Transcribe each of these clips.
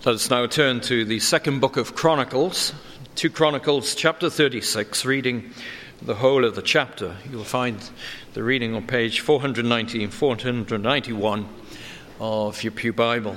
Let us now turn to the second book of Chronicles, 2 Chronicles chapter 36, reading the whole of the chapter. You'll find the reading on page 490 and 491 of your Pew Bible.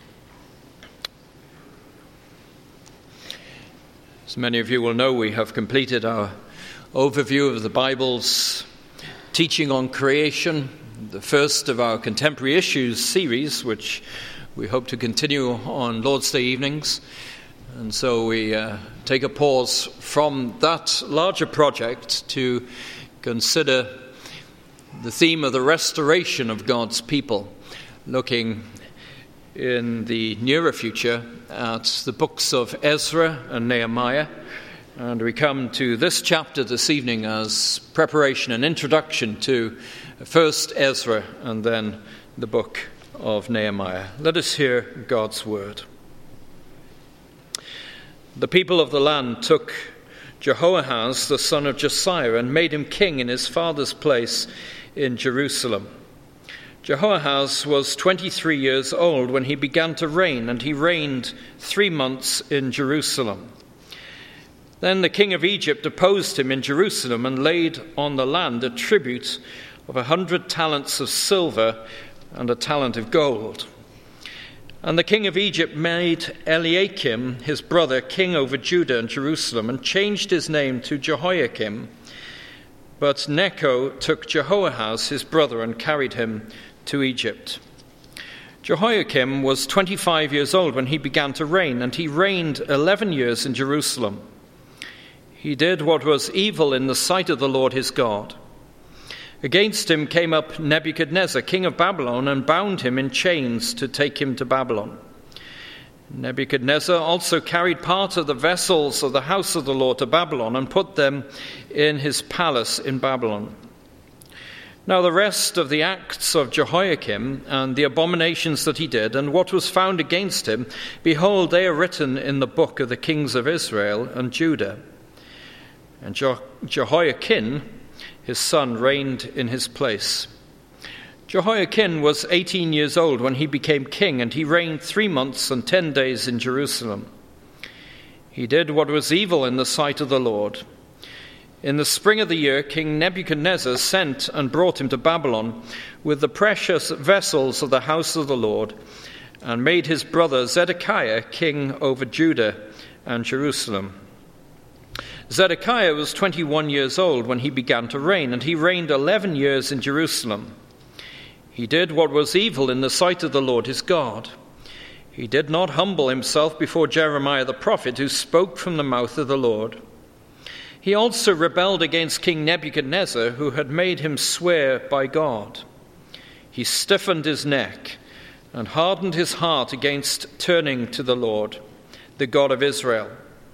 As many of you will know, we have completed our overview of the Bible's teaching on creation, the first of our Contemporary Issues series, which we hope to continue on Lord's Day evenings. And so we take a pause from that larger project to consider the theme of the restoration of God's people, looking in the nearer future at the books of Ezra and Nehemiah. And we come to this chapter this evening as preparation and introduction to first Ezra and then the book of Nehemiah. Let us hear God's word. The people of the land took Jehoahaz, the son of Josiah, and made him king in his father's place in Jerusalem. Jehoahaz was 23 years old when he began to reign, and he reigned 3 months in Jerusalem. Then the king of Egypt opposed him in Jerusalem and laid on the land a tribute of 100 talents of silver and a talent of gold. And the king of Egypt made Eliakim, his brother, king over Judah and Jerusalem, and changed his name to Jehoiakim. But Necho took Jehoahaz, his brother, and carried him to Egypt. Jehoiakim was 25 years old when he began to reign, and he reigned 11 years in Jerusalem. He did what was evil in the sight of the Lord his God. Against him came up Nebuchadnezzar, king of Babylon, and bound him in chains to take him to Babylon. Nebuchadnezzar also carried part of the vessels of the house of the Lord to Babylon and put them in his palace in Babylon. Now the rest of the acts of Jehoiakim and the abominations that he did and what was found against him, behold, they are written in the book of the kings of Israel and Judah. And Jehoiakim, his son, reigned in his place. Jehoiakim was 18 years old when he became king, and he reigned 3 months and 10 days in Jerusalem. He did what was evil in the sight of the Lord. In the spring of the year, King Nebuchadnezzar sent and brought him to Babylon with the precious vessels of the house of the Lord, and made his brother Zedekiah king over Judah and Jerusalem. Zedekiah was 21 years old when he began to reign, and he reigned 11 years in Jerusalem. He did what was evil in the sight of the Lord his God. He did not humble himself before Jeremiah the prophet, who spoke from the mouth of the Lord. He also rebelled against King Nebuchadnezzar, who had made him swear by God. He stiffened his neck and hardened his heart against turning to the Lord, the God of Israel.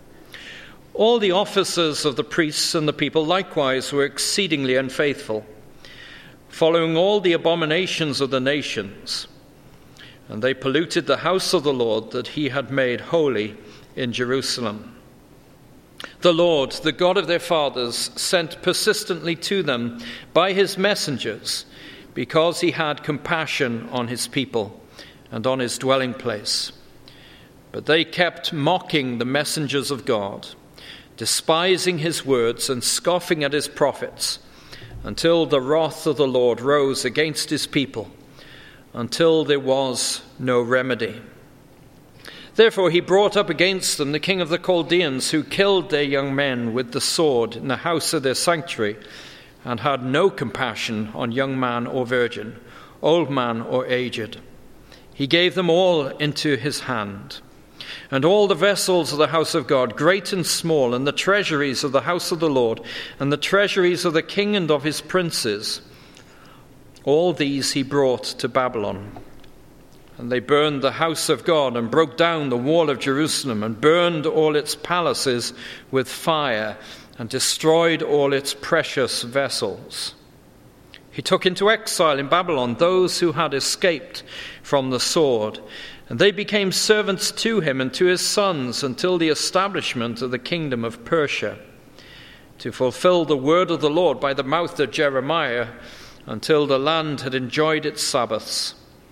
All the officers of the priests and the people likewise were exceedingly unfaithful, following all the abominations of the nations. And they polluted the house of the Lord that he had made holy in Jerusalem. The Lord, the God of their fathers, sent persistently to them by his messengers, because he had compassion on his people and on his dwelling place. But they kept mocking the messengers of God, despising his words and scoffing at his prophets, until the wrath of the Lord rose against his people, until there was no remedy. Therefore he brought up against them the king of the Chaldeans, who killed their young men with the sword in the house of their sanctuary, and had no compassion on young man or virgin, old man or aged. He gave them all into his hand. And all the vessels of the house of God, great and small, and the treasuries of the house of the Lord, and the treasuries of the king and of his princes, all these he brought to Babylon. And they burned the house of God, and broke down the wall of Jerusalem, and burned all its palaces with fire, and destroyed all its precious vessels. He took into exile in Babylon those who had escaped from the sword, and they became servants to him and to his sons until the establishment of the kingdom of Persia, to fulfill the word of the Lord by the mouth of Jeremiah, until the land had enjoyed its Sabbaths.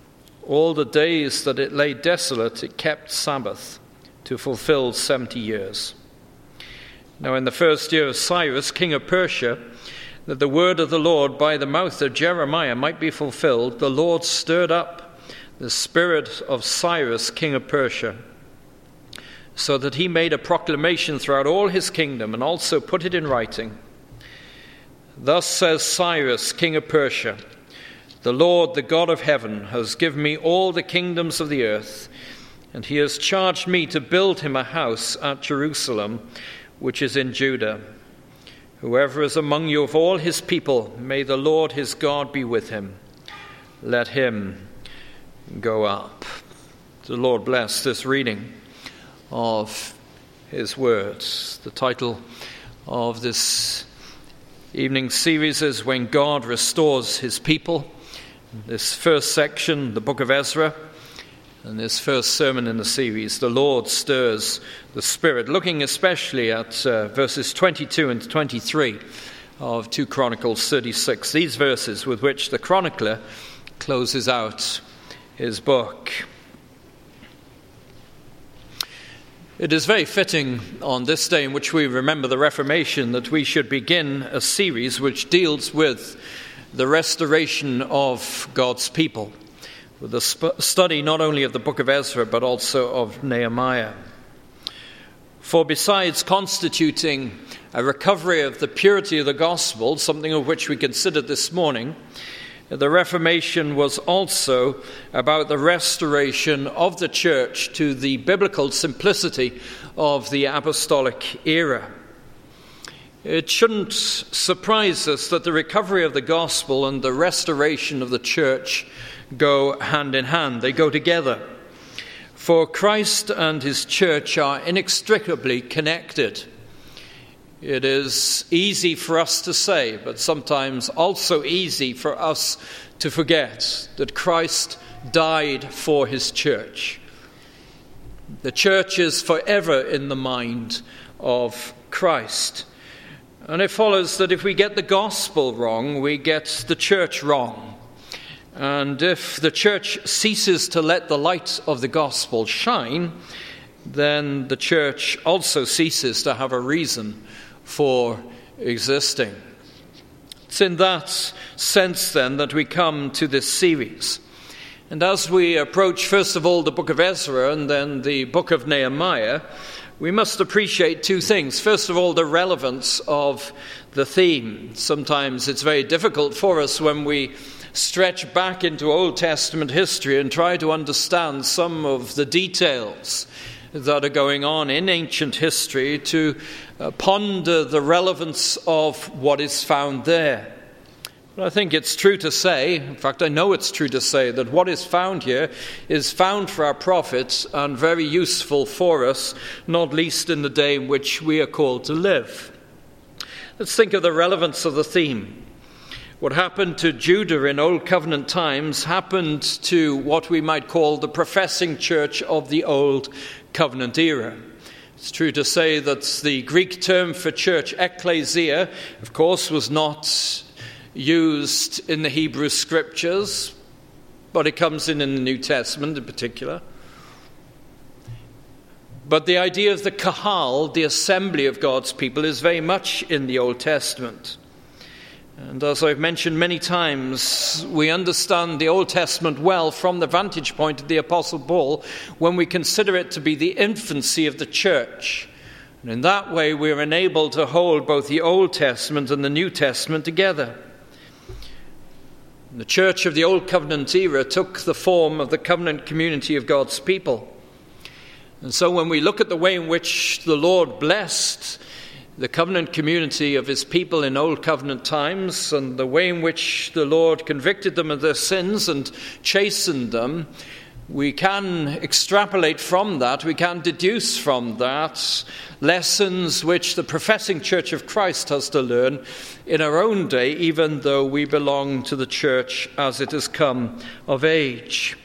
All the days that it lay desolate, it kept Sabbath to fulfill 70 years. Now in the first year of Cyrus, king of Persia, that the word of the Lord by the mouth of Jeremiah might be fulfilled, the Lord stirred up the spirit of Cyrus, king of Persia, so that he made a proclamation throughout all his kingdom and also put it in writing. Thus says Cyrus, king of Persia, the Lord, the God of heaven, has given me all the kingdoms of the earth, and he has charged me to build him a house at Jerusalem, which is in Judah. Whoever is among you of all his people, may the Lord his God be with him. Let him go up. The Lord bless this reading of his words. The title of this evening series is When God Restores His People. This first section, the book of Ezra, and this first sermon in the series, the Lord stirs the Spirit, looking especially at verses 22 and 23 of 2 Chronicles 36, these verses with which the chronicler closes out his book. It is very fitting on this day in which we remember the Reformation that we should begin a series which deals with the restoration of God's people, with a study not only of the book of Ezra but also of Nehemiah. For besides constituting a recovery of the purity of the gospel, something of which we considered this morning, the Reformation was also about the restoration of the church to the biblical simplicity of the apostolic era. It shouldn't surprise us that the recovery of the gospel and the restoration of the church go hand in hand. They go together. For Christ and his church are inextricably connected. It is easy for us to say, but sometimes also easy for us to forget that Christ died for his church. The church is forever in the mind of Christ. And it follows that if we get the gospel wrong, we get the church wrong. And if the church ceases to let the light of the gospel shine, then the church also ceases to have a reason for existing. It's in that sense then that we come to this series. And as we approach first of all the book of Ezra and then the book of Nehemiah, we must appreciate two things. First of all, the relevance of the theme. Sometimes it's very difficult for us when we stretch back into Old Testament history and try to understand some of the details that are going on in ancient history to ponder the relevance of what is found there. But I think it's true to say, in fact I know it's true to say, that what is found here is found for our profit and very useful for us, not least in the day in which we are called to live. Let's think of the relevance of the theme. What happened to Judah in Old Covenant times happened to what we might call the professing church of the Old Covenant era. It's true to say that the Greek term for church, ekklesia, of course, was not used in the Hebrew scriptures, but it comes in the New Testament in particular. But the idea of the kahal, the assembly of God's people, is very much in the Old Testament. And as I've mentioned many times, we understand the Old Testament well from the vantage point of the Apostle Paul when we consider it to be the infancy of the church. And in that way we are enabled to hold both the Old Testament and the New Testament together. The church of the Old Covenant era took the form of the covenant community of God's people. And so when we look at the way in which the Lord blessed the covenant community of his people in Old Covenant times and the way in which the Lord convicted them of their sins and chastened them, we can extrapolate from that, we can deduce from that lessons which the professing church of Christ has to learn in our own day, even though we belong to the church as it has come of age.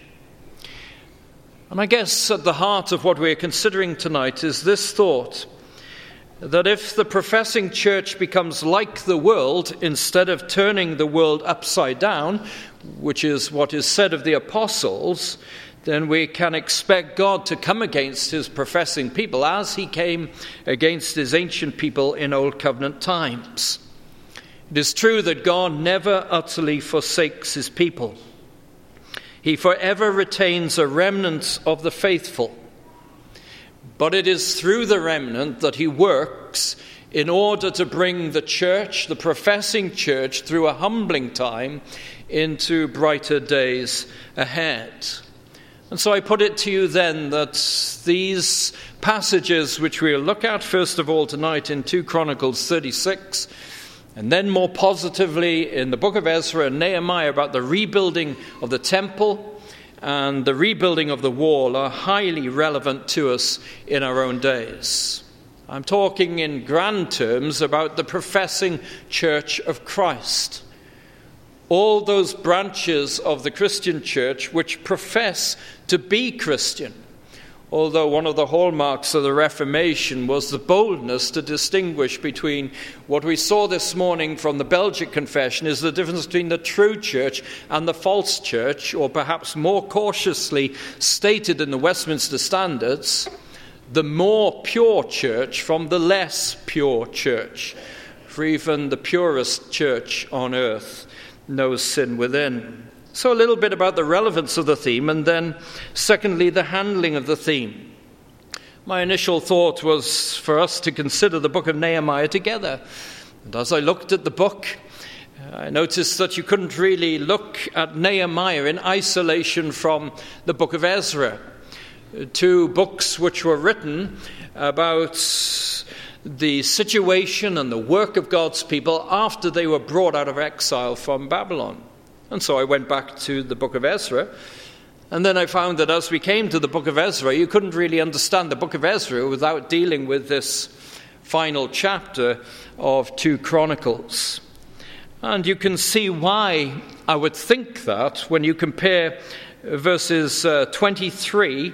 And I guess at the heart of what we are considering tonight is this thought, that if the professing church becomes like the world instead of turning the world upside down, which is what is said of the apostles, then we can expect God to come against his professing people as he came against his ancient people in Old Covenant times. It is true that God never utterly forsakes his people. He forever retains a remnant of the faithful. But it is through the remnant that he works in order to bring the church, the professing church, through a humbling time into brighter days ahead. And so I put it to you then that these passages which we'll look at first of all tonight in 2 Chronicles 36, and then more positively in the book of Ezra and Nehemiah about the rebuilding of the temple and the rebuilding of the wall, are highly relevant to us in our own days. I'm talking in grand terms about the professing church of Christ. All those branches of the Christian church which profess to be Christian, although one of the hallmarks of the Reformation was the boldness to distinguish between what we saw this morning from the Belgic Confession is the difference between the true church and the false church, or perhaps more cautiously stated in the Westminster Standards, the more pure church from the less pure church. For even the purest church on earth knows sin within. So a little bit about the relevance of the theme, and then secondly, the handling of the theme. My initial thought was for us to consider the book of Nehemiah together. And as I looked at the book, I noticed that you couldn't really look at Nehemiah in isolation from the book of Ezra. Two books which were written about the situation and the work of God's people after they were brought out of exile from Babylon. And so I went back to the book of Ezra, and then I found that as we came to the book of Ezra, you couldn't really understand the book of Ezra without dealing with this final chapter of 2 Chronicles. And you can see why I would think that when you compare verses 23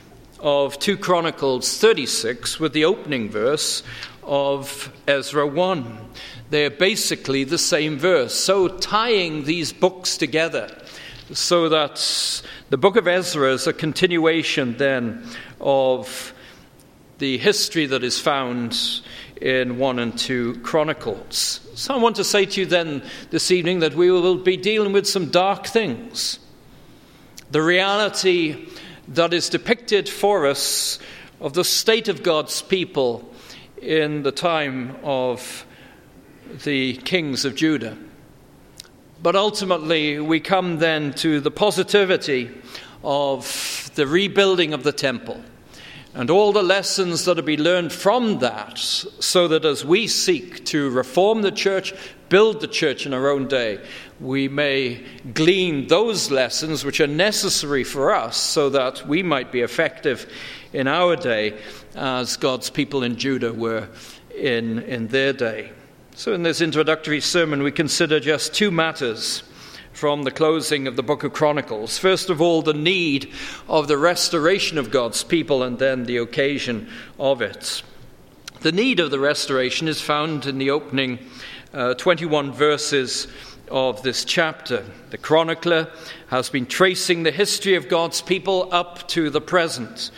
of 2 Chronicles 36 with the opening verse of Ezra 1. They're basically the same verse. So tying these books together so that the book of Ezra is a continuation then of the history that is found in 1 and 2 Chronicles. So I want to say to you then this evening that we will be dealing with some dark things. The reality that is depicted for us of the state of God's people in the time of the kings of Judah. But ultimately, we come then to the positivity of the rebuilding of the temple and all the lessons that are to be learned from that, so that as we seek to reform the church, build the church in our own day, we may glean those lessons which are necessary for us so that we might be effective in our day as God's people in Judah were in their day. So in this introductory sermon, we consider just two matters from the closing of the book of Chronicles. First of all, the need of the restoration of God's people, and then the occasion of it. The need of the restoration is found in the opening 21 verses of this chapter. The chronicler has been tracing the history of God's people up to the present.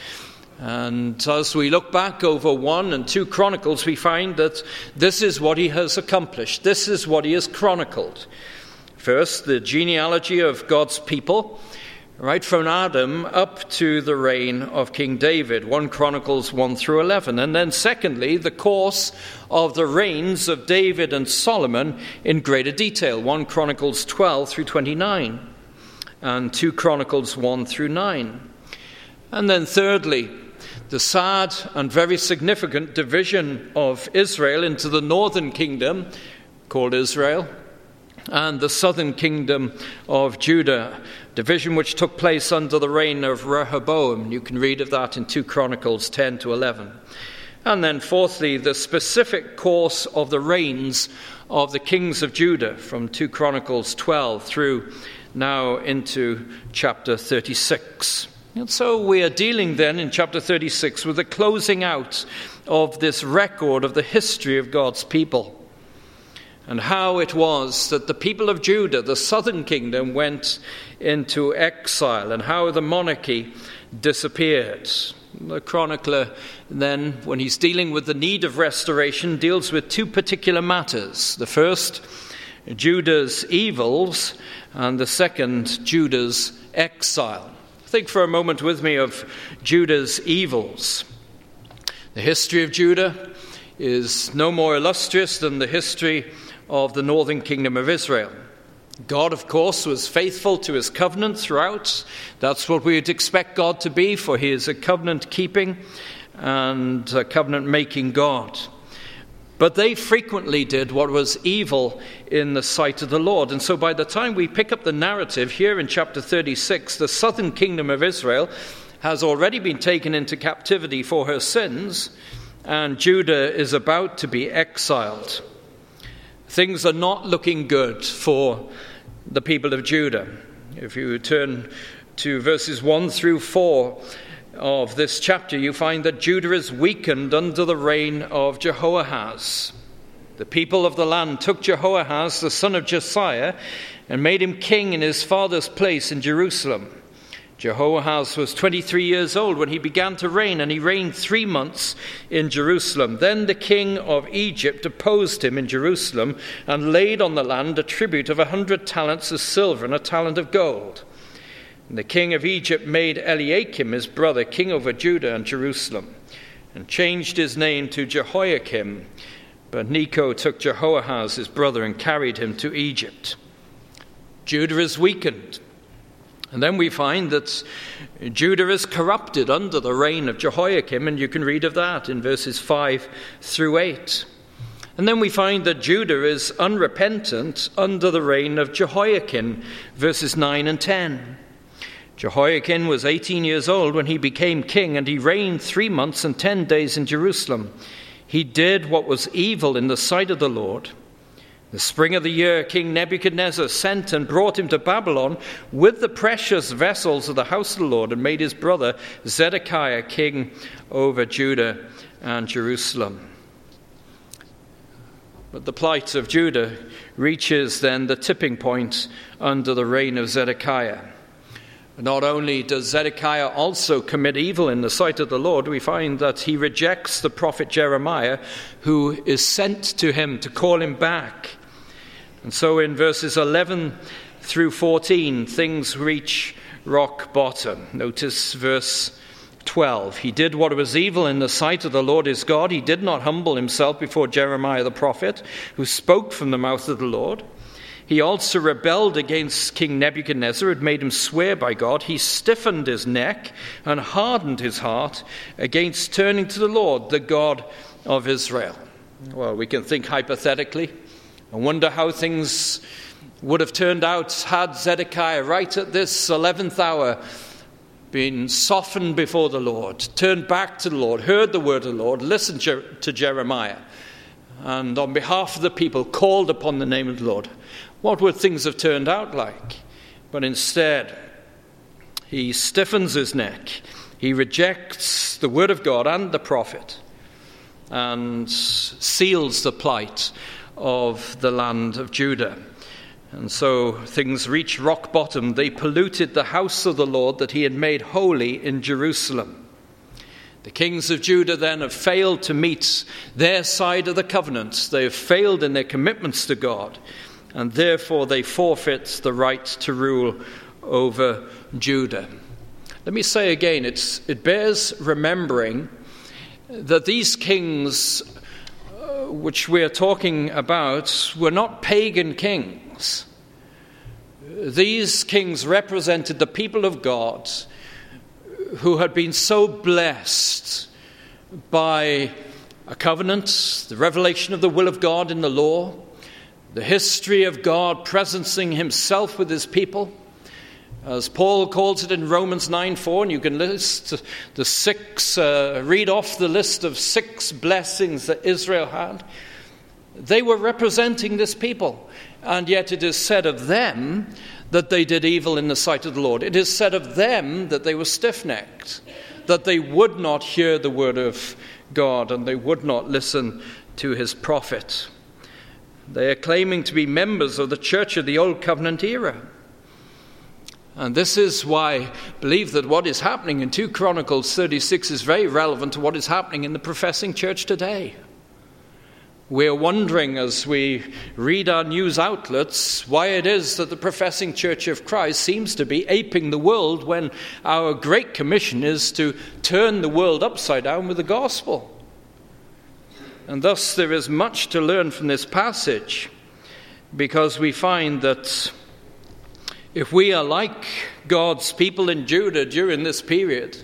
And as we look back over 1 and 2 Chronicles, we find that this is what he has accomplished. This is what he has chronicled. First, the genealogy of God's people, right from Adam up to the reign of King David, 1 Chronicles 1 through 11. And then secondly, the course of the reigns of David and Solomon in greater detail, 1 Chronicles 12 through 29 and 2 Chronicles 1 through 9. And then thirdly, the sad and very significant division of Israel into the northern kingdom, called Israel, and the southern kingdom of Judah, division which took place under the reign of Rehoboam. You can read of that in 2 Chronicles 10 to 11. And then fourthly, the specific course of the reigns of the kings of Judah from 2 Chronicles 12 through now into chapter 36. And so we are dealing then in chapter 36 with the closing out of this record of the history of God's people, and how it was that the people of Judah, the southern kingdom, went into exile, and how the monarchy disappeared. The chronicler then, when he's dealing with the need of restoration, deals with two particular matters. The first, Judah's evils, and the second, Judah's exile. Think for a moment with me of Judah's evils. The history of Judah is no more illustrious than the history of the northern kingdom of Israel. God, of course, was faithful to his covenant throughout. That's what we would expect God to be, for he is a covenant-keeping and a covenant-making God. But they frequently did what was evil in the sight of the Lord. And so by the time we pick up the narrative here in chapter 36, the southern kingdom of Israel has already been taken into captivity for her sins, and Judah is about to be exiled. Things are not looking good for the people of Judah. If you turn to verses 1 through 4 of this chapter, you find that Judah is weakened under the reign of Jehoahaz. The people of the land took Jehoahaz, the son of Josiah, and made him king in his father's place in Jerusalem. Jehoahaz was 23 years old when he began to reign, and he reigned 3 months in Jerusalem. Then the king of Egypt opposed him in Jerusalem and laid on the land a tribute of 100 talents of silver and a talent of gold. And the king of Egypt made Eliakim, his brother, king over Judah and Jerusalem, and changed his name to Jehoiakim. But Necho took Jehoahaz, his brother, and carried him to Egypt. Judah is weakened. And then we find that Judah is corrupted under the reign of Jehoiakim, and you can read of that in verses 5 through 8. And then we find that Judah is unrepentant under the reign of Jehoiakim, verses 9 and 10. Jehoiakim was 18 years old when he became king, and he reigned 3 months and 10 days in Jerusalem. He did what was evil in the sight of the Lord. The spring of the year, King Nebuchadnezzar sent and brought him to Babylon with the precious vessels of the house of the Lord, and made his brother Zedekiah king over Judah and Jerusalem. But the plight of Judah reaches then the tipping point under the reign of Zedekiah. Not only does Zedekiah also commit evil in the sight of the Lord, we find that he rejects the prophet Jeremiah, who is sent to him to call him back. And so in verses 11 through 14, things reach rock bottom. Notice verse 12. He did what was evil in the sight of the Lord his God. He did not humble himself before Jeremiah the prophet, who spoke from the mouth of the Lord. He also rebelled against King Nebuchadnezzar, who had made him swear by God. He stiffened his neck and hardened his heart against turning to the Lord, the God of Israel. Well, we can think hypothetically and wonder how things would have turned out had Zedekiah, right at this 11th hour, been softened before the Lord, turned back to the Lord, heard the word of the Lord, listened to Jeremiah, and on behalf of the people called upon the name of the Lord. What would things have turned out like? But instead, he stiffens his neck. He rejects the word of God and the prophet, and seals the plight of the land of Judah. And so things reach rock bottom. They polluted the house of the Lord that he had made holy in Jerusalem. The kings of Judah then have failed to meet their side of the covenant. They have failed in their commitments to God, and therefore they forfeit the right to rule over Judah. Let me say again, it bears remembering that these kings which we are talking about were not pagan kings. These kings represented the people of God who had been so blessed by a covenant, the revelation of the will of God in the law, the history of God presencing himself with his people, as Paul calls it in Romans 9:4, and you can list the read off the list of 6 blessings that Israel had. They were representing this people, and yet it is said of them that they did evil in the sight of the Lord. It is said of them that they were stiff-necked, that they would not hear the word of God and they would not listen to his prophet. They are claiming to be members of the church of the Old Covenant era. And this is why I believe that what is happening in 2 Chronicles 36 is very relevant to what is happening in the professing church today. We're wondering as we read our news outlets why it is that the professing Church of Christ seems to be aping the world when our great commission is to turn the world upside down with the gospel. And thus there is much to learn from this passage, because we find that if we are like God's people in Judah during this period,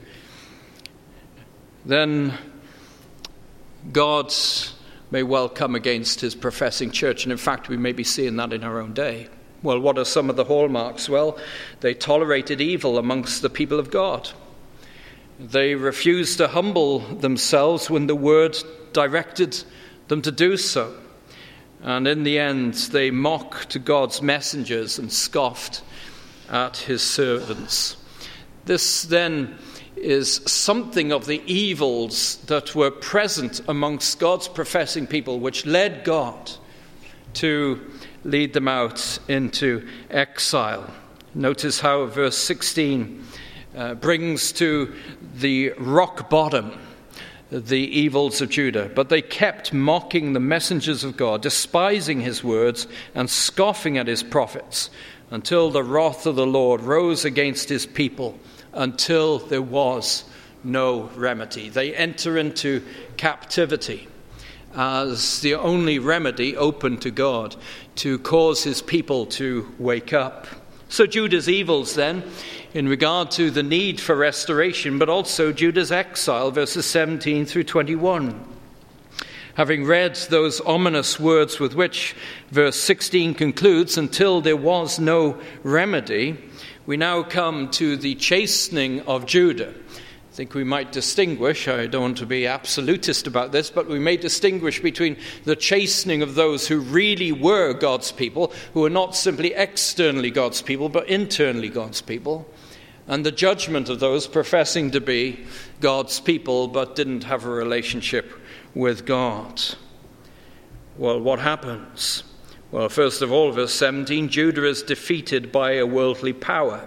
then God may well come against his professing church. And in fact, we may be seeing that in our own day. Well, what are some of the hallmarks? Well, they tolerated evil amongst the people of God. They refused to humble themselves when the word directed them to do so. And in the end, they mocked God's messengers and scoffed at his servants. This then is something of the evils that were present amongst God's professing people, which led God to lead them out into exile. Notice how verse 16 brings to the rock bottom the evils of Judah. But they kept mocking the messengers of God, despising his words and scoffing at his prophets, until the wrath of the Lord rose against his people, until there was no remedy. They enter into captivity as the only remedy open to God to cause his people to wake up. So Judah's evils then, in regard to the need for restoration, but also Judah's exile, verses 17 through 21. Having read those ominous words with which verse 16 concludes, until there was no remedy, we now come to the chastening of Judah. I think we might distinguish, I don't want to be absolutist about this, but we may distinguish between the chastening of those who really were God's people, who were not simply externally God's people, but internally God's people, and the judgment of those professing to be God's people, but didn't have a relationship with God. Well, what happens? Well, first of all, verse 17, Judah is defeated by a worldly power.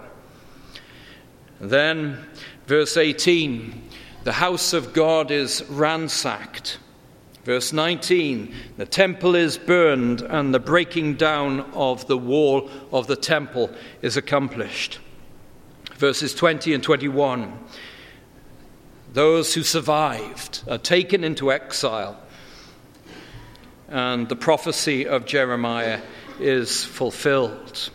Then, verse 18, the house of God is ransacked. Verse 19, the temple is burned and the breaking down of the wall of the temple is accomplished. Verses 20 and 21, those who survived are taken into exile, and the prophecy of Jeremiah is fulfilled.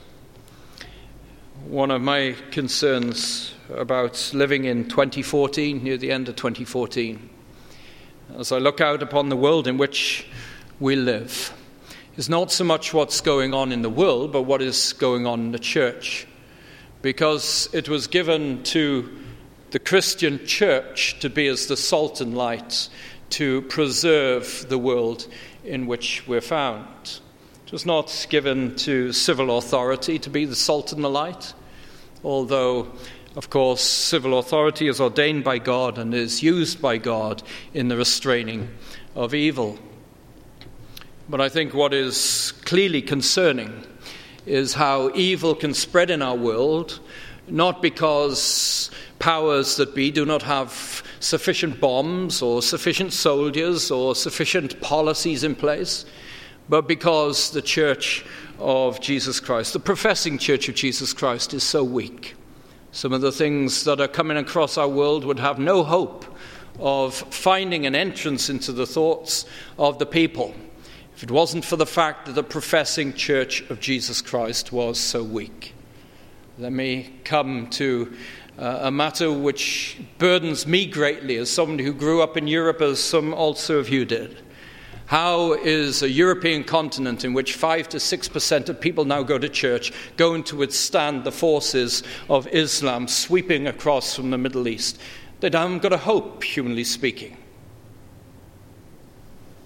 One of my concerns about living in 2014, near the end of 2014, as I look out upon the world in which we live, is not so much what's going on in the world, but what is going on in the church. Because it was given to the Christian church to be as the salt and light, to preserve the world in which we're found. It was not given to civil authority to be the salt and the light, although, of course, civil authority is ordained by God and is used by God in the restraining of evil. But I think what is clearly concerning is how evil can spread in our world, not because powers that be do not have sufficient bombs or sufficient soldiers or sufficient policies in place, but because the Church of Jesus Christ, the professing Church of Jesus Christ, is so weak. Some of the things that are coming across our world would have no hope of finding an entrance into the thoughts of the people if it wasn't for the fact that the professing Church of Jesus Christ was so weak. Let me come to a matter which burdens me greatly as someone who grew up in Europe, as some also of you did. How is a European continent in which 5 to 6% of people now go to church going to withstand the forces of Islam sweeping across from the Middle East? They haven't got a hope, humanly speaking.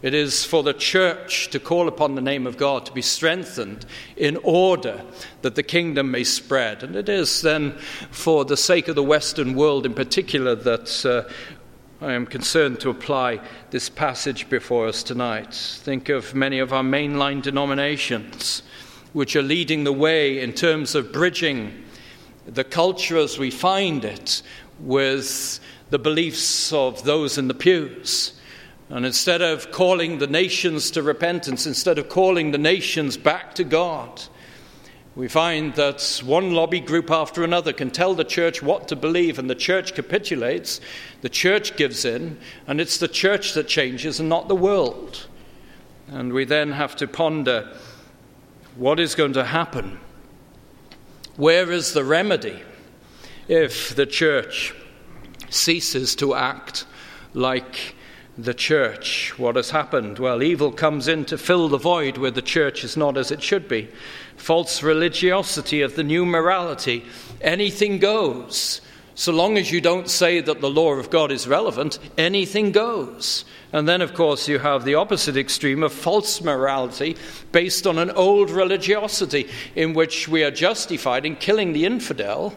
It is for the church to call upon the name of God, to be strengthened in order that the kingdom may spread. And it is then for the sake of the Western world in particular that I am concerned to apply this passage before us tonight. Think of many of our mainline denominations which are leading the way in terms of bridging the culture as we find it with the beliefs of those in the pews. And instead of calling the nations to repentance, instead of calling the nations back to God, we find that one lobby group after another can tell the church what to believe, and the church capitulates, the church gives in, and it's the church that changes and not the world. And we then have to ponder what is going to happen. Where is the remedy if the church ceases to act like the church? What has happened? Well, evil comes in to fill the void where the church is not as it should be. False religiosity of the new morality. Anything goes. So long as you don't say that the law of God is relevant, anything goes. And then, of course, you have the opposite extreme of false morality based on an old religiosity in which we are justified in killing the infidel,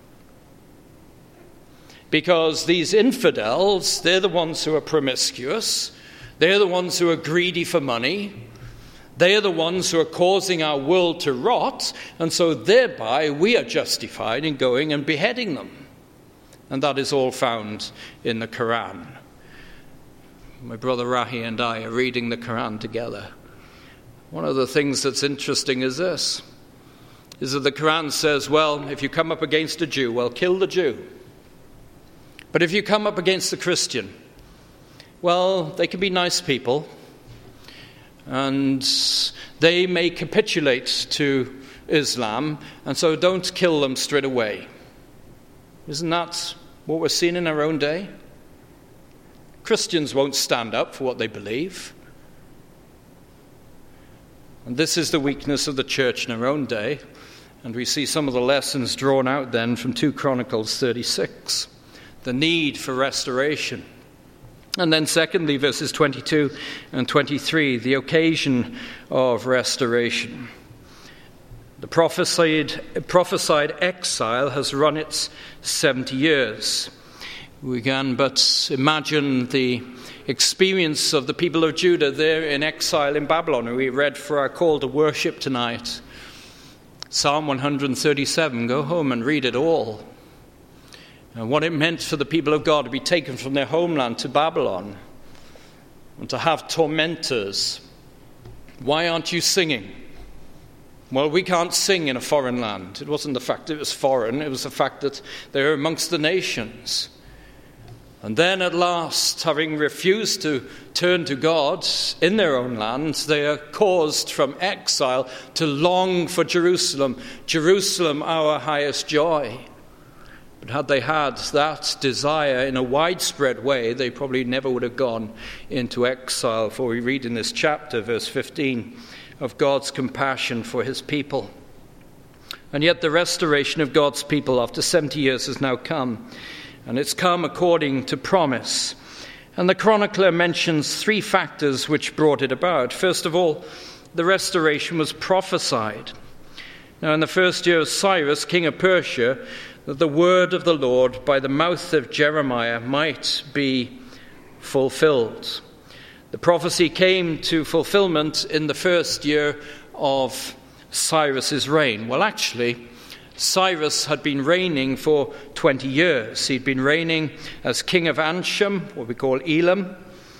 because these infidels, they're the ones who are promiscuous, they're the ones who are greedy for money, they're the ones who are causing our world to rot, and so thereby we are justified in going and beheading them. And that is all found in the Quran. My brother Rahi and I are reading the Quran together. One of the things that's interesting is this, is that the Quran says, well, if you come up against a Jew, well, kill the Jew. But if you come up against a Christian, well, they can be nice people, and they may capitulate to Islam, and so don't kill them straight away. Isn't that what we're seeing in our own day? Christians won't stand up for what they believe. And this is the weakness of the church in our own day, and we see some of the lessons drawn out then from 2 Chronicles 36. The need for restoration. And then secondly, verses 22 and 23, the occasion of restoration. The prophesied exile has run its 70 years. We can but imagine the experience of the people of Judah there in exile in Babylon. We read for our call to worship tonight. Psalm 137, go home and read it all. And what it meant for the people of God to be taken from their homeland to Babylon and to have tormentors. Why aren't you singing? Well, we can't sing in a foreign land. It wasn't the fact that it was foreign, it was the fact that they were amongst the nations. And then at last, having refused to turn to God in their own land, they are caused from exile to long for Jerusalem. Jerusalem, our highest joy. But had they had that desire in a widespread way, they probably never would have gone into exile. For we read in this chapter, verse 15, of God's compassion for his people. And yet the restoration of God's people after 70 years has now come. And it's come according to promise. And the chronicler mentions 3 factors which brought it about. First of all, the restoration was prophesied. Now in the first year of Cyrus, king of Persia, that the word of the Lord by the mouth of Jeremiah might be fulfilled. The prophecy came to fulfillment in the first year of Cyrus's reign. Well, actually, Cyrus had been reigning for 20 years. He'd been reigning as king of Ansham, what we call Elam.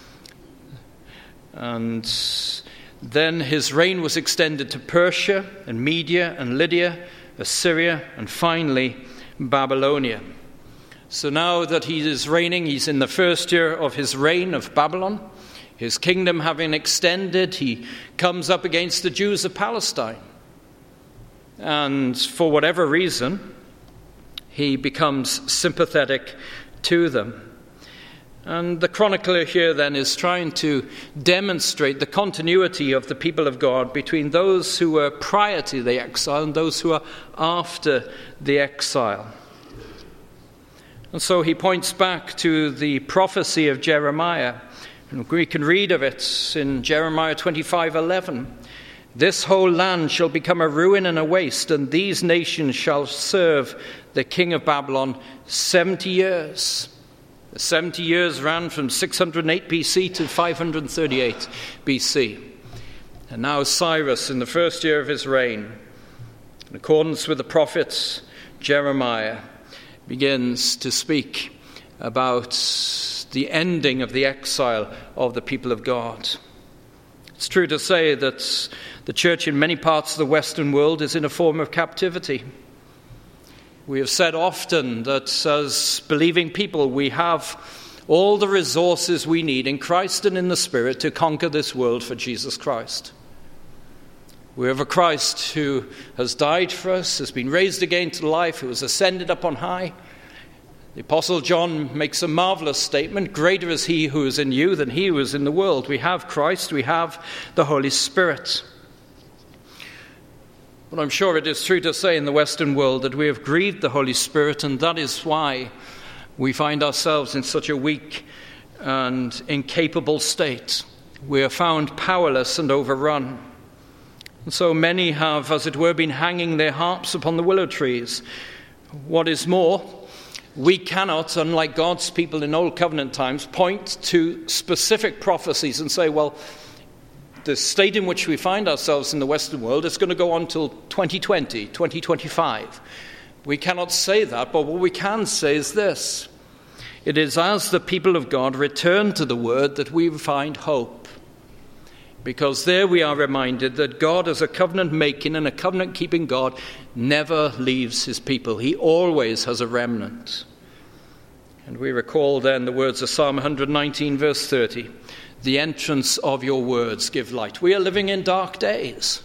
And then his reign was extended to Persia and Media and Lydia, Assyria, and finally Babylonia. So now that he is reigning, he's in the first year of his reign of Babylon. His kingdom having extended, he comes up against the Jews of Palestine. And for whatever reason, he becomes sympathetic to them. And the chronicler here then is trying to demonstrate the continuity of the people of God between those who were prior to the exile and those who are after the exile. And so he points back to the prophecy of Jeremiah And we can read of it in Jeremiah 25:11. This whole land shall become a ruin and a waste, and these nations shall serve the king of Babylon 70 years. The 70 years ran from 608 BC to 538 BC. And now Cyrus, in the first year of his reign, in accordance with the prophet Jeremiah, begins to speak about the ending of the exile of the people of God. It's true to say that the church in many parts of the Western world is in a form of captivity. We have said often that as believing people, we have all the resources we need in Christ and in the Spirit to conquer this world for Jesus Christ. We have a Christ who has died for us, has been raised again to life, who has ascended up on high. The Apostle John makes a marvelous statement: greater is he who is in you than he who is in the world. We have Christ, we have the Holy Spirit. But I'm sure it is true to say in the Western world that we have grieved the Holy Spirit, and that is why we find ourselves in such a weak and incapable state. We are found powerless and overrun. And so many have, as it were, been hanging their harps upon the willow trees. What is more, we cannot, unlike God's people in Old Covenant times, point to specific prophecies and say, well, the state in which we find ourselves in the Western world is going to go on till 2020, 2025. We cannot say that, but what we can say is this: it is as the people of God return to the Word that we find hope. Because there we are reminded that God, as a covenant-making and a covenant-keeping God, never leaves his people. He always has a remnant. And we recall then the words of Psalm 119, verse 30. The entrance of your words give light. We are living in dark days.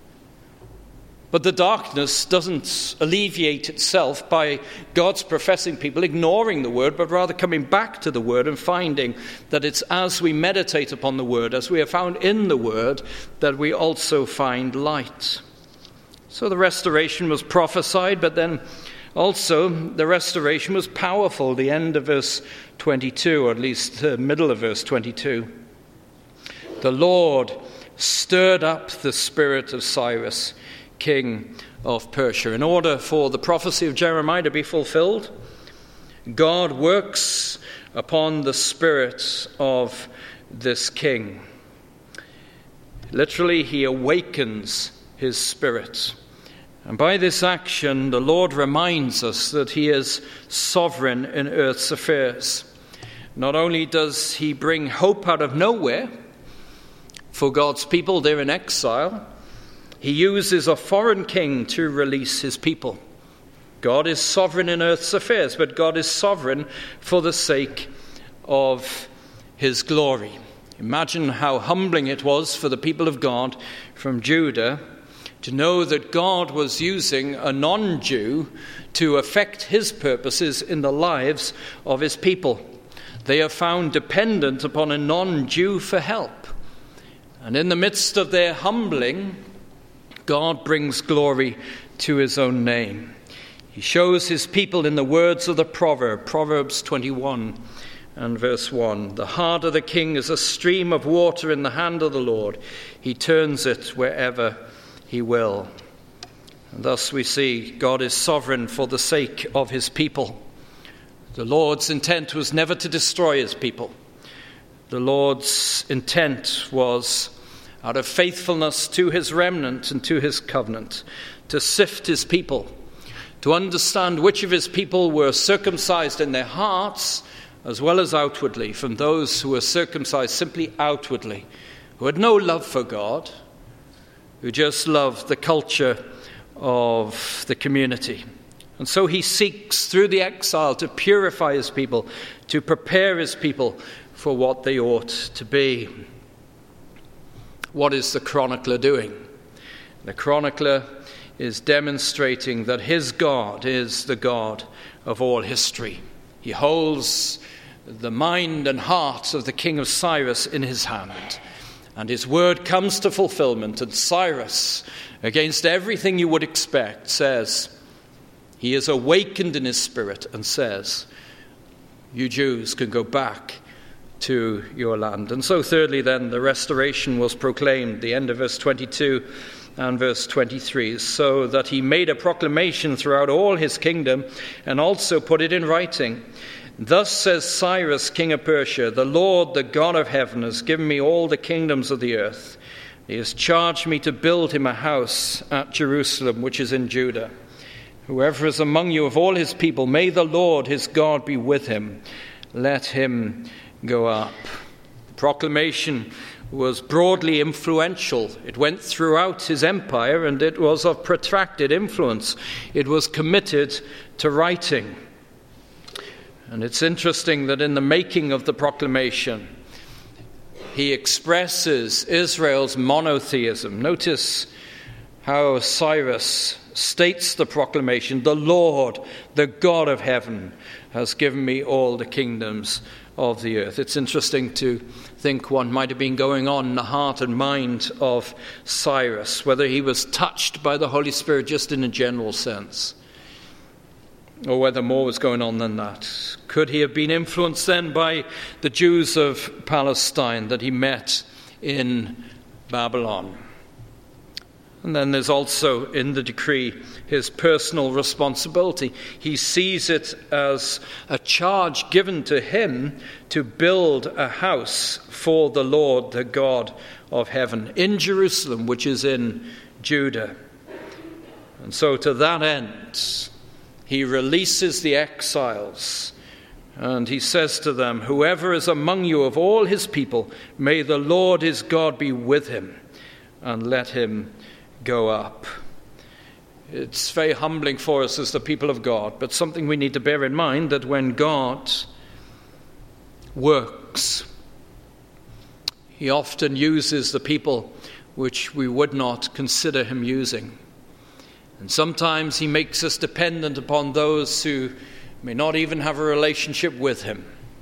But the darkness doesn't alleviate itself by God's professing people ignoring the word, but rather coming back to the word and finding that it's as we meditate upon the word, as we are found in the word, that we also find light. So the restoration was prophesied, but then also the restoration was powerful. The end of verse 22, or at least the middle of verse 22. The Lord stirred up the spirit of Cyrus, king of Persia. In order for the prophecy of Jeremiah to be fulfilled, God works upon the spirit of this king. Literally, he awakens his spirit. And by this action, the Lord reminds us that he is sovereign in earth's affairs. Not only does he bring hope out of nowhere for God's people there in exile, he uses a foreign king to release his people. God is sovereign in earth's affairs, but God is sovereign for the sake of his glory. Imagine how humbling it was for the people of God from Judah to know that God was using a non-Jew to effect his purposes in the lives of his people. They are found dependent upon a non-Jew for help. And in the midst of their humbling, God brings glory to his own name. He shows his people in the words of the proverb, Proverbs 21 and verse 1. The heart of the king is a stream of water in the hand of the Lord. He turns it wherever he will. And thus we see God is sovereign for the sake of his people. The Lord's intent was never to destroy his people. The Lord's intent was, out of faithfulness to his remnant and to his covenant, to sift his people, to understand which of his people were circumcised in their hearts as well as outwardly, from those who were circumcised simply outwardly, who had no love for God, who just loved the culture of the community. And so he seeks through the exile to purify his people, to prepare his people for what they ought to be. What is the chronicler doing? The chronicler is demonstrating that his God is the God of all history. He holds the mind and heart of the king of Cyrus in his hand, and his word comes to fulfillment. And Cyrus, against everything you would expect, says, he is awakened in his spirit and says, you Jews can go back to your land. And so thirdly then, the restoration was proclaimed, the end of verse 22 and verse 23, so that he made a proclamation throughout all his kingdom and also put it in writing. Thus says Cyrus, king of Persia, the Lord, the God of heaven, has given me all the kingdoms of the earth. He has charged me to build him a house at Jerusalem, which is in Judah. Whoever is among you of all his people, may the Lord his God be with him. Let him go up. The proclamation was broadly influential. It went throughout his empire, and it was of protracted influence. It was committed to writing. And it's interesting that in the making of the proclamation, he expresses Israel's monotheism. Notice how Cyrus states the proclamation, the Lord, the God of heaven, has given me all the kingdoms of the earth. It's interesting to think what might have been going on in the heart and mind of Cyrus, whether he was touched by the Holy Spirit just in a general sense, or whether more was going on than that. Could he have been influenced then by the Jews of Palestine that he met in Babylon? And then there's also in the decree his personal responsibility. He sees it as a charge given to him to build a house for the Lord, the God of heaven, in Jerusalem, which is in Judah. And so to that end, he releases the exiles, and he says to them, whoever is among you of all his people, may the Lord his God be with him, and let him go up. It's very humbling for us as the people of God, but something we need to bear in mind, that when God works, he often uses the people which we would not consider him using. And sometimes he makes us dependent upon those who may not even have a relationship with him.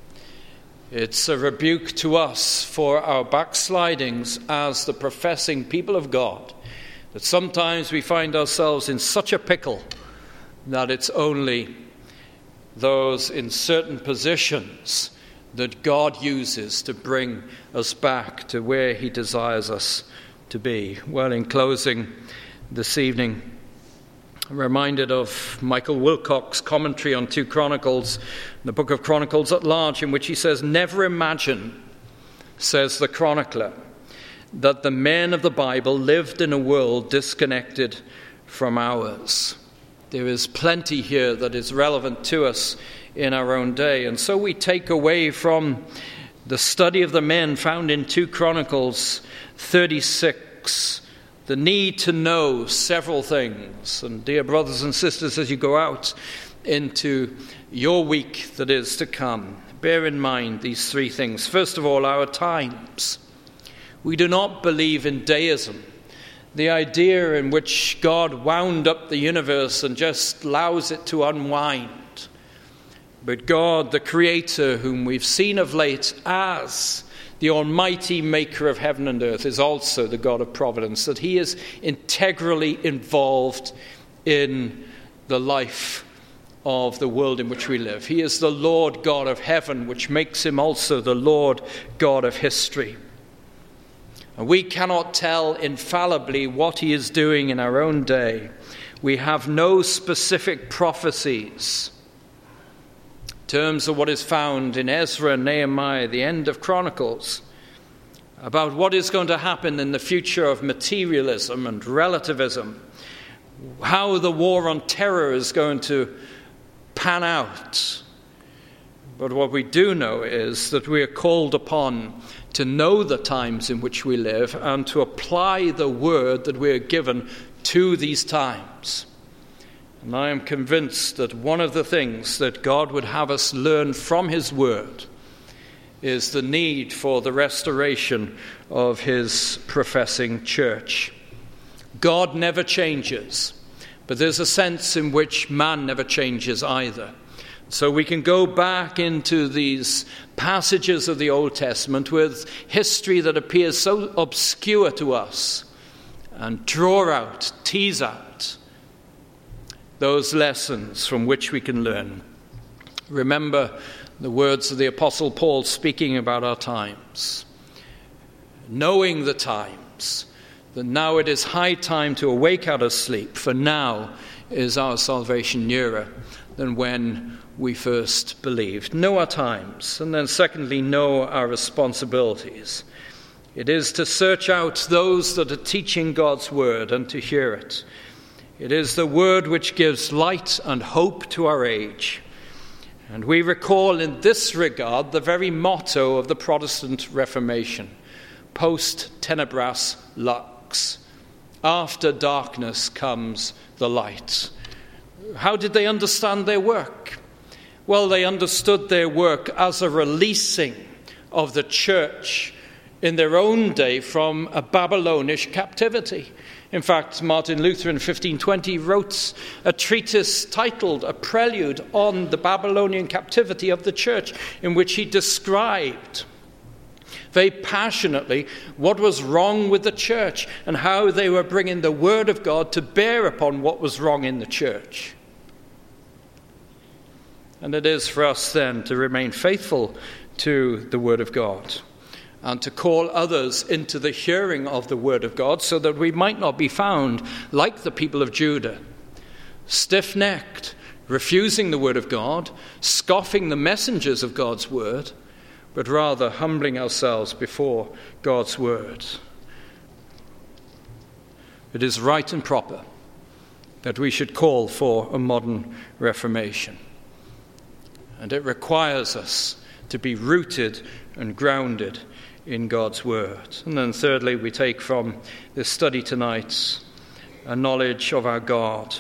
It's a rebuke to us for our backslidings as the professing people of God, that sometimes we find ourselves in such a pickle that it's only those in certain positions that God uses to bring us back to where he desires us to be. Well, in closing this evening, I'm reminded of Michael Wilcock's commentary on 2 Chronicles, the book of Chronicles at large, in which he says, never imagine, says the chronicler, that the men of the Bible lived in a world disconnected from ours. There is plenty here that is relevant to us in our own day. And so we take away from the study of the men found in 2 Chronicles 36 the need to know several things. And dear brothers and sisters, as you go out into your week that is to come, bear in mind these 3 things. First of all, our times. We do not believe in deism, the idea in which God wound up the universe and just allows it to unwind. But God, the Creator, whom we've seen of late as the almighty maker of heaven and earth, is also the God of providence, that he is integrally involved in the life of the world in which we live. He is the Lord God of heaven, which makes him also the Lord God of history. And we cannot tell infallibly what he is doing in our own day. We have no specific prophecies in terms of what is found in Ezra and Nehemiah, the end of Chronicles, about what is going to happen in the future of materialism and relativism, how the war on terror is going to pan out. But what we do know is that we are called upon to know the times in which we live and to apply the word that we are given to these times. And I am convinced that one of the things that God would have us learn from his word is the need for the restoration of his professing church. God never changes, but there's a sense in which man never changes either. So we can go back into these passages of the Old Testament with history that appears so obscure to us and draw out, tease out those lessons from which we can learn. Remember The words of the Apostle Paul speaking about our times. Knowing the times, that now it is high time to awake out of sleep, for now is our salvation nearer than when we first believed. Know our times, and then secondly, know our responsibilities. It is to search out those that are teaching God's word and to hear it. It is the word which gives light and hope to our age. And we recall in this regard the very motto of the Protestant Reformation, post tenebras lux. After darkness comes the light. How did they understand their work? Well, they understood their work as a releasing of the church in their own day from a Babylonish captivity. In fact, Martin Luther in 1520 wrote a treatise titled A Prelude on the Babylonian Captivity of the Church, in which he described very passionately what was wrong with the church and how they were bringing the word of God to bear upon what was wrong in the church. And it is for us then to remain faithful to the word of God and to call others into the hearing of the word of God, so that we might not be found like the people of Judah, stiff-necked, refusing the word of God, scoffing the messengers of God's word, but rather humbling ourselves before God's word. It is right and proper that we should call for a modern Reformation. And it requires us to be rooted and grounded in God's word. And then thirdly, we take from this study tonight a knowledge of our God.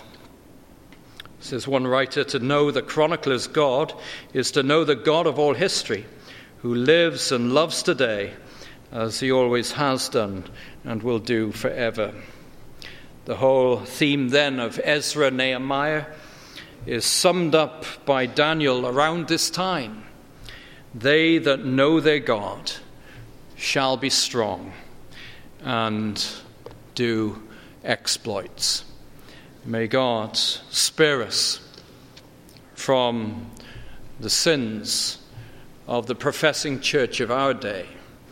Says one writer, to know the chronicler's God is to know the God of all history, who lives and loves today as he always has done and will do forever. The whole theme then of Ezra Nehemiah is summed up by Daniel around this time. They that know their God shall be strong and do exploits. May God spare us from the sins of the professing church of our day,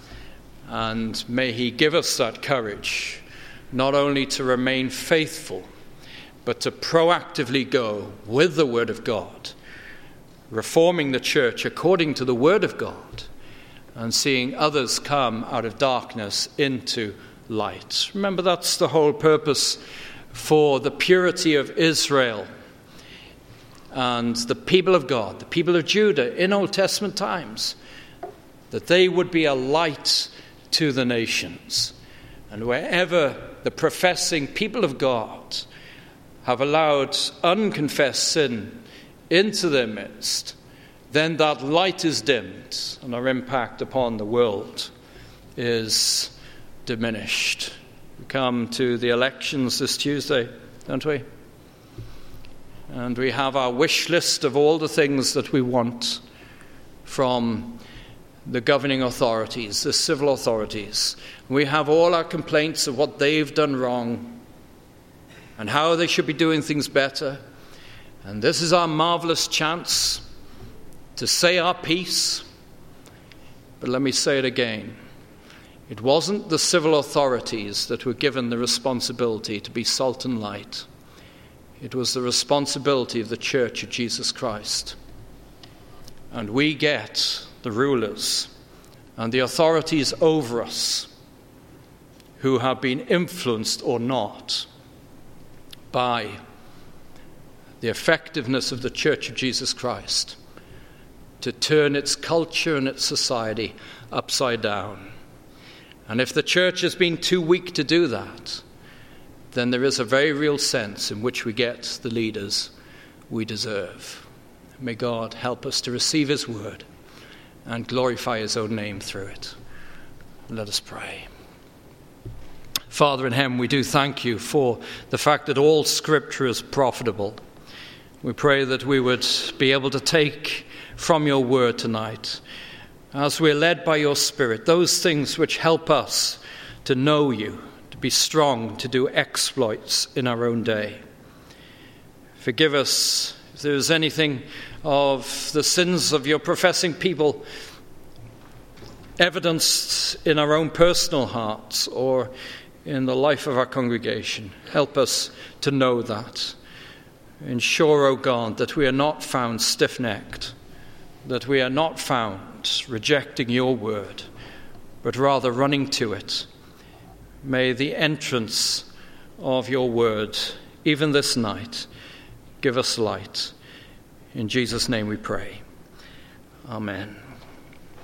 and may he give us that courage not only to remain faithful, but to proactively go with the word of God, reforming the church according to the word of God, and seeing others come out of darkness into light. Remember, that's the whole purpose for the purity of Israel and the people of God, the people of Judah in Old Testament times, that they would be a light to the nations. And wherever the professing people of God have allowed unconfessed sin into their midst, then that light is dimmed and our impact upon the world is diminished. We come to the elections this Tuesday, don't we? And we have our wish list of all the things that we want from the governing authorities, the civil authorities. We have all our complaints of what they've done wrong and how they should be doing things better. And this is our marvelous chance to say our piece. But let me say it again. It wasn't the civil authorities that were given the responsibility to be salt and light. It was the responsibility of the Church of Jesus Christ. And we get the rulers and the authorities over us who have been influenced or not by the effectiveness of the Church of Jesus Christ to turn its culture and its society upside down. And if the church has been too weak to do that, then there is a very real sense in which we get the leaders we deserve. May God help us to receive his word and glorify his own name through it. Let us pray. Father in heaven, we do thank you for the fact that all Scripture is profitable. We pray that we would be able to take from your word tonight, as we're led by your Spirit, those things which help us to know you, to be strong, to do exploits in our own day. Forgive us If there is anything of the sins of your professing people evidenced in our own personal hearts or in the life of our congregation, help us to know that. Ensure, O God, that we are not found stiff-necked, that we are not found rejecting your word, but rather running to it. May the entrance of your word, even this night, give us light. In Jesus' name we pray. Amen.